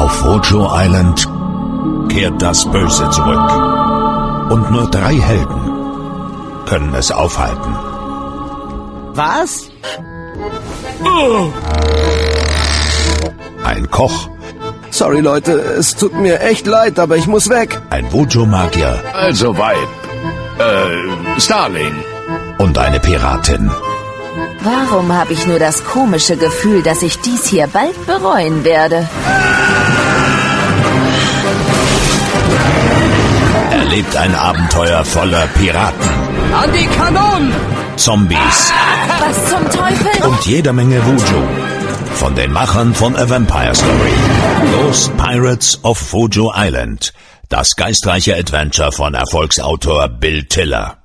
Auf Vojo Island kehrt das Böse zurück. Und nur 3 Helden können es aufhalten. Was? Ein Koch, Sorry, Leute, es tut mir echt leid, aber ich muss weg. ein Vojo-Magier Also Weib. Starling. und eine Piratin. Warum habe ich nur das komische Gefühl, dass ich dies hier bald bereuen werde? Erlebt ein Abenteuer voller Piraten, An die Kanonen! Zombies Was zum Teufel? und jeder Menge Vojo. Von den Machern von A Vampire Story. Lost Pirates of Vojo Island. Das geistreiche Adventure von Erfolgsautor Bill Tiller.